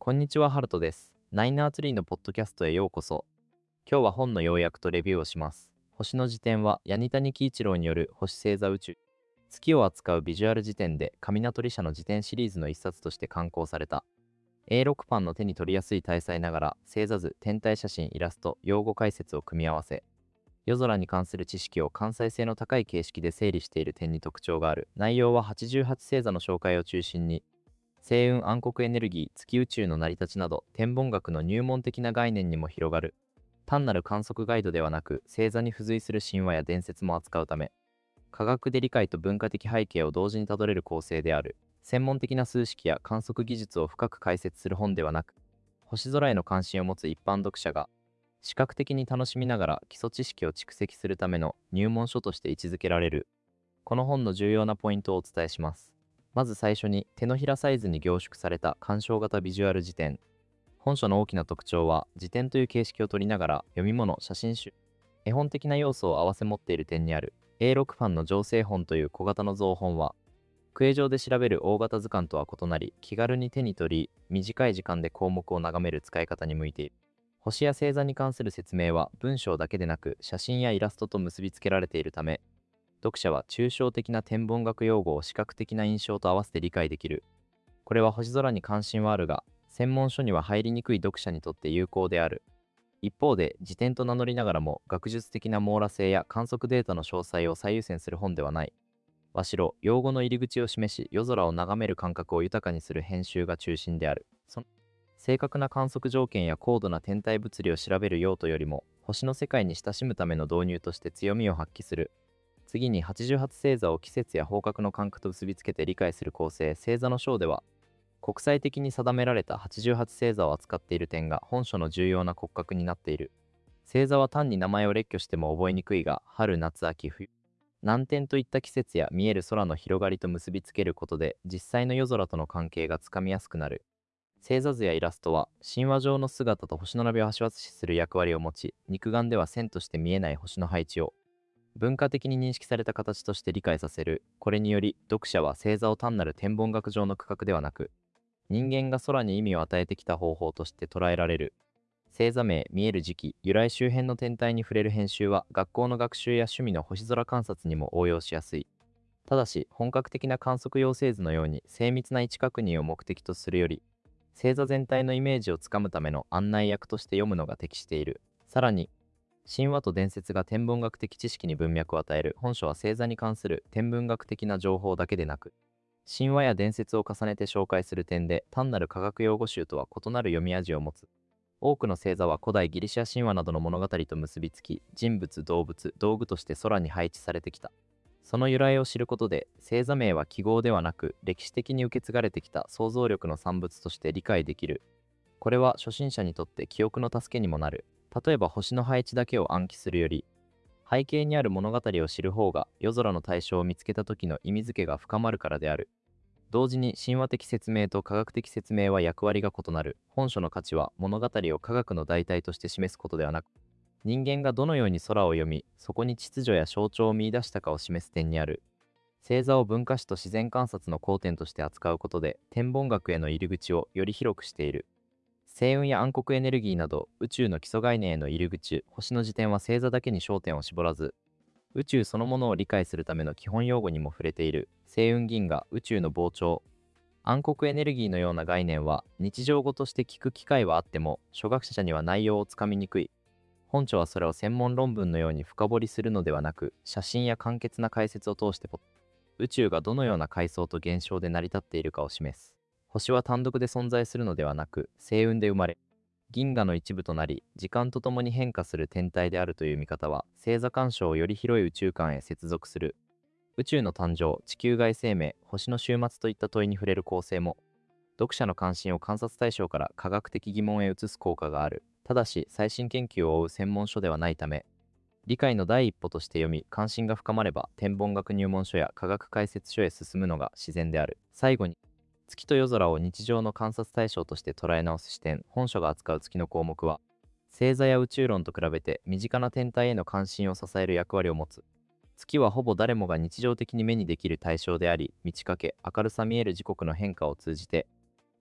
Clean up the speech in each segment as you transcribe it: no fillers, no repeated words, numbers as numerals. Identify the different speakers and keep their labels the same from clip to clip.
Speaker 1: こんにちは、ハルトです。ナイナーツリーのポッドキャストへようこそ。今日は本の要約とレビューをします。星の辞典は、ヤニタニキイチロウによる星星座宇宙。月を扱うビジュアル辞典で、神名取社の辞典シリーズの一冊として刊行された。A6 パンの手に取りやすい体裁ながら、星座図、天体写真、イラスト、用語解説を組み合わせ、夜空に関する知識を関西性の高い形式で整理している点に特徴がある。内容は88星座の紹介を中心に、星雲暗黒エネルギー、月宇宙の成り立ちなど天文学の入門的な概念にも広がる。単なる観測ガイドではなく、星座に付随する神話や伝説も扱うため、科学で理解と文化的背景を同時にたどれる構成である。専門的な数式や観測技術を深く解説する本ではなく、星空への関心を持つ一般読者が視覚的に楽しみながら基礎知識を蓄積するための入門書として位置づけられる。この本の重要なポイントをお伝えします。まず最初に、手のひらサイズに凝縮された鑑賞型ビジュアル辞典。本書の大きな特徴は、辞典という形式を取りながら読み物、写真集、絵本的な要素を併せ持っている点にある。A6 ファンの情勢本という小型の造本は、クエ上で調べる大型図鑑とは異なり、気軽に手に取り、短い時間で項目を眺める使い方に向いている。星や星座に関する説明は文章だけでなく写真やイラストと結びつけられているため、読者は抽象的な天文学用語を視覚的な印象と合わせて理解できる。これは星空に関心はあるが、専門書には入りにくい読者にとって有効である。一方で、辞典と名乗りながらも学術的な網羅性や観測データの詳細を最優先する本ではない。和白、用語の入り口を示し、夜空を眺める感覚を豊かにする編集が中心である。正確な観測条件や高度な天体物理を調べる用途よりも、星の世界に親しむための導入として強みを発揮する。次に88星座を季節や方角の感覚と結びつけて理解する構成。星座の章では、国際的に定められた88星座を扱っている点が本書の重要な骨格になっている。星座は単に名前を列挙しても覚えにくいが、春、夏、秋、冬、南天といった季節や見える空の広がりと結びつけることで、実際の夜空との関係がつかみやすくなる。星座図やイラストは、神話上の姿と星の並びを橋渡しする役割を持ち、肉眼では線として見えない星の配置を、文化的に認識された形として理解させる。これにより、読者は星座を単なる天文学上の区画ではなく、人間が空に意味を与えてきた方法として捉えられる。星座名、見える時期、由来周辺の天体に触れる編集は、学校の学習や趣味の星空観察にも応用しやすい。ただし、本格的な観測用星図のように精密な位置確認を目的とするより、星座全体のイメージをつかむための案内役として読むのが適している。さらに、神話と伝説が天文学的知識に文脈を与える。本書は星座に関する天文学的な情報だけでなく、神話や伝説を重ねて紹介する点で、単なる科学用語集とは異なる読み味を持つ。多くの星座は古代ギリシャ神話などの物語と結びつき、人物、動物、道具として空に配置されてきた。その由来を知ることで、星座名は記号ではなく、歴史的に受け継がれてきた想像力の産物として理解できる。これは初心者にとって記憶の助けにもなる。例えば星の配置だけを暗記するより、背景にある物語を知る方が夜空の対象を見つけた時の意味付けが深まるからである。同時に神話的説明と科学的説明は役割が異なる。本書の価値は物語を科学の代替として示すことではなく、人間がどのように空を読み、そこに秩序や象徴を見出したかを示す点にある。星座を文化史と自然観察の交点として扱うことで、天文学への入り口をより広くしている。星雲や暗黒エネルギーなど宇宙の基礎概念への入り口、星の時点は星座だけに焦点を絞らず、宇宙そのものを理解するための基本用語にも触れている。星雲銀河、宇宙の膨張、暗黒エネルギーのような概念は日常語として聞く機会はあっても、初学者には内容をつかみにくい。本著はそれを専門論文のように深掘りするのではなく、写真や簡潔な解説を通して宇宙がどのような階層と現象で成り立っているかを示す。星は単独で存在するのではなく、星雲で生まれ、銀河の一部となり、時間とともに変化する天体であるという見方は、星座干渉をより広い宇宙観へ接続する。宇宙の誕生、地球外生命、星の終末といった問いに触れる構成も、読者の関心を観察対象から科学的疑問へ移す効果がある。ただし、最新研究を追う専門書ではないため、理解の第一歩として読み、関心が深まれば、天文学入門書や科学解説書へ進むのが自然である。最後に、月と夜空を日常の観察対象として捉え直す視点。本書が扱う月の項目は、星座や宇宙論と比べて身近な天体への関心を支える役割を持つ。月はほぼ誰もが日常的に目にできる対象であり、満ち欠け、明るさ見える時刻の変化を通じて、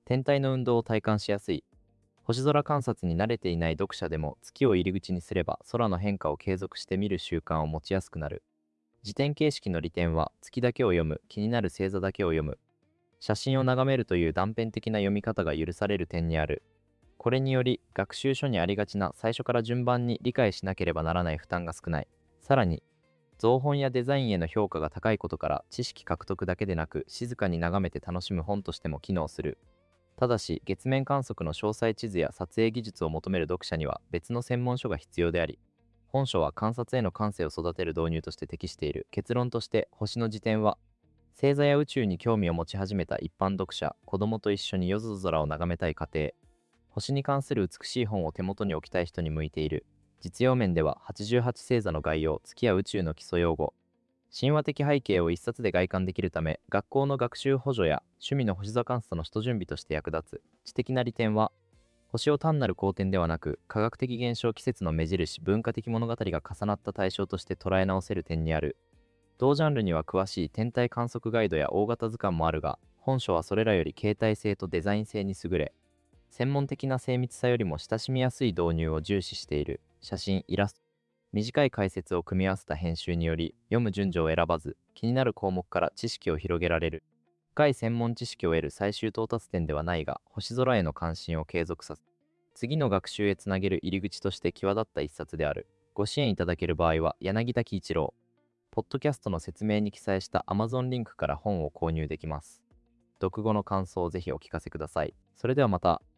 Speaker 1: 天体の運動を体感しやすい。星空観察に慣れていない読者でも月を入り口にすれば空の変化を継続して見る習慣を持ちやすくなる。辞典形式の利点は月だけを読む、気になる星座だけを読む、写真を眺めるという断片的な読み方が許される点にある。これにより学習書にありがちな最初から順番に理解しなければならない負担が少ない。さらに造本やデザインへの評価が高いことから知識獲得だけでなく静かに眺めて楽しむ本としても機能する。ただし月面観測の詳細地図や撮影技術を求める読者には別の専門書が必要であり、本書は観察への感性を育てる導入として適している。結論として星の辞典は星座や宇宙に興味を持ち始めた一般読者、子供と一緒に夜空を眺めたい家庭、星に関する美しい本を手元に置きたい人に向いている。実用面では88星座の概要、月や宇宙の基礎用語、神話的背景を一冊で概観できるため、学校の学習補助や趣味の星座観察の下準備として役立つ。知的な利点は、星を単なる光点ではなく、科学的現象、季節の目印、文化的物語が重なった対象として捉え直せる点にある。同ジャンルには詳しい天体観測ガイドや大型図鑑もあるが、本書はそれらより形態性とデザイン性に優れ、専門的な精密さよりも親しみやすい導入を重視している。写真、イラスト、短い解説を組み合わせた編集により、読む順序を選ばず、気になる項目から知識を広げられる。深い専門知識を得る最終到達点ではないが、星空への関心を継続させ、次の学習へつなげる入り口として際立った一冊である。ご支援いただける場合は、柳田喜一郎。ポッドキャストの説明に記載した Amazon リンクから本を購入できます。読後の感想をぜひお聞かせください。それではまた。